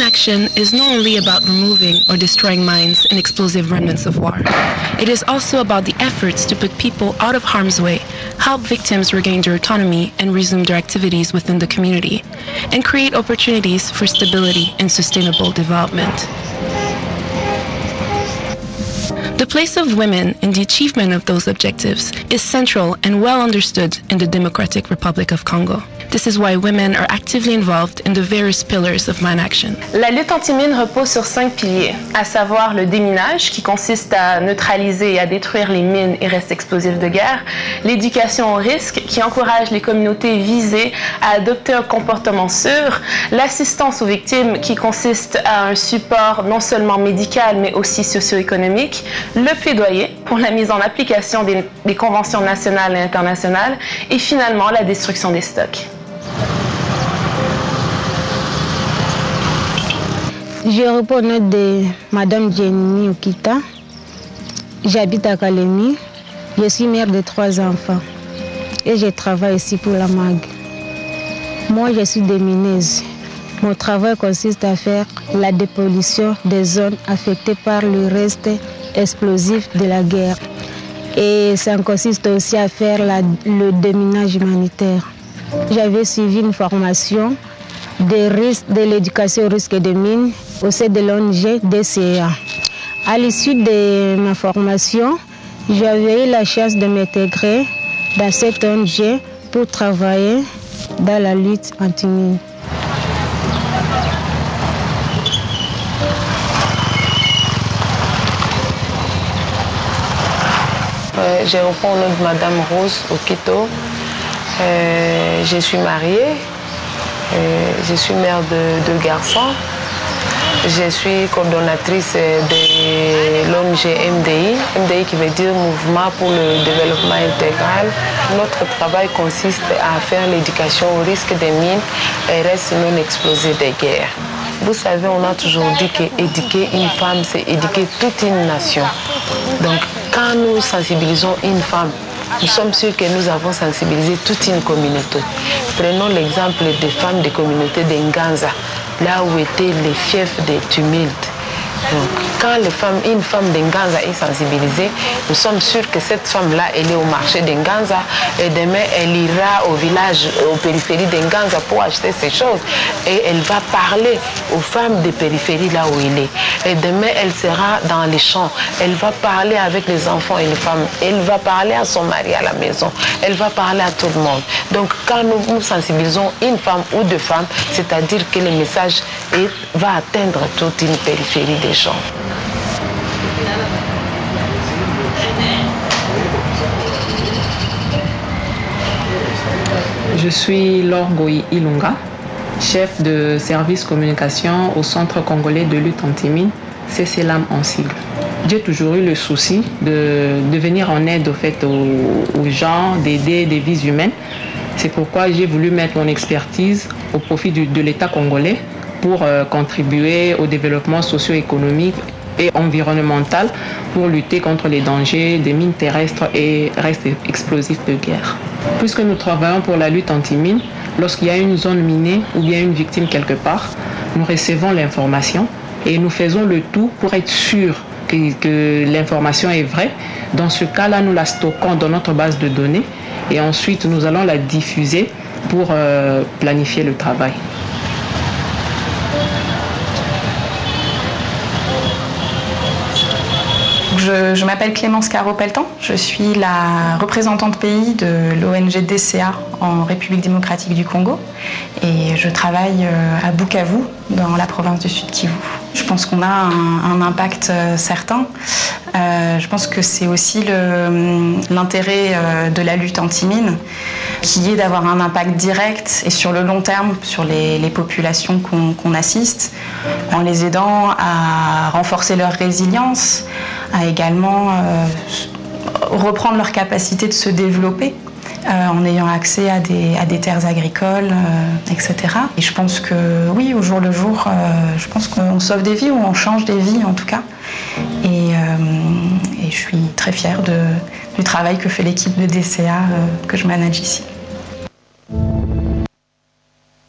action is not only about removing or destroying mines and explosive remnants of war. It is also about the efforts to put people out of harm's way, help victims regain their autonomy and resume their activities within the community, and create opportunities for stability and sustainable development. The place of women in the achievement of those objectives is central and well understood in the Democratic Republic of Congo. This is why women are actively involved in the various pillars of mine action. La lutte anti-mine repose sur 5 piliers, à savoir le déminage, qui consiste à neutraliser et à détruire les mines et restes explosifs de guerre, l'éducation au risque, qui encourage les communautés visées à adopter un comportement sûr, l'assistance aux victimes, qui consiste à un support non seulement médical, mais aussi socio-économique, le plaidoyer pour la mise en application des conventions nationales et internationales, et finalement la destruction des stocks. Je réponds au nom de Madame Jenny Okita. J'habite à Kalemi. Je suis mère de 3 enfants et je travaille ici pour la MAG. Moi, je suis démineuse. Mon travail consiste à faire la dépollution des zones affectées par le reste explosif de la guerre. Et ça consiste aussi à faire le déminage humanitaire. J'avais suivi une formation de l'éducation au risque des mines au sein de l'ONG DCA. À l'issue de ma formation, j'avais eu la chance de m'intégrer dans cette ONG pour travailler dans la lutte anti-mine. Je réponds au nom de Madame Rose Okito. Je suis mariée. Je suis mère de 2 garçons. Je suis coordonnatrice de l'ONG MDI qui veut dire Mouvement pour le développement intégral. Notre travail consiste à faire l'éducation au risque des mines et restes non explosés des guerres. Vous savez, on a toujours dit qu'éduquer une femme, c'est éduquer toute une nation. Donc, quand nous sensibilisons une femme, nous sommes sûrs que nous avons sensibilisé toute une communauté. Prenons l'exemple des femmes des communautés d'Nganza, là où étaient les fiefs des tumultes. Donc, quand une femme d'Nganza est sensibilisée, nous sommes sûrs que cette femme-là, elle est au marché d'Nganza et demain, elle ira au village, aux périphéries d'Nganza pour acheter ces choses et elle va parler aux femmes des périphéries là où elle est. Et demain, elle sera dans les champs, elle va parler avec les enfants et les femmes, elle va parler à son mari à la maison, elle va parler à tout le monde. Donc, quand nous sensibilisons une femme ou 2 femmes, c'est-à-dire que le message va atteindre toute une périphérie des gens. Je suis Laure Goyi Ilunga, chef de service communication au Centre congolais de lutte anti-mine, CCLAM en sigle. J'ai toujours eu le souci de venir en aide aux gens, d'aider des vies humaines. C'est pourquoi j'ai voulu mettre mon expertise au profit de l'État congolais pour contribuer au développement socio-économique et environnemental pour lutter contre les dangers des mines terrestres et restes explosifs de guerre. Puisque nous travaillons pour la lutte anti-mine, lorsqu'il y a une zone minée ou bien une victime quelque part, nous recevons l'information et nous faisons le tout pour être sûrs que l'information est vraie. Dans ce cas-là, nous la stockons dans notre base de données et ensuite nous allons la diffuser pour planifier le travail. Je m'appelle Clémence Caro-Pelletan, je suis la représentante pays de l'ONG DCA en République démocratique du Congo et je travaille à Bukavu dans la province du Sud Kivu. Je pense qu'on a un impact certain. Je pense que c'est aussi l'intérêt de la lutte anti-mine qui est d'avoir un impact direct et sur le long terme sur les populations qu'on assiste, en les aidant à renforcer leur résilience, à également reprendre leur capacité de se développer en ayant accès à des terres agricoles, etc. Et je pense que oui, au jour le jour, je pense qu'on sauve des vies ou on change des vies en tout cas. Et je suis très fière du travail que fait l'équipe de DCA que je manage ici.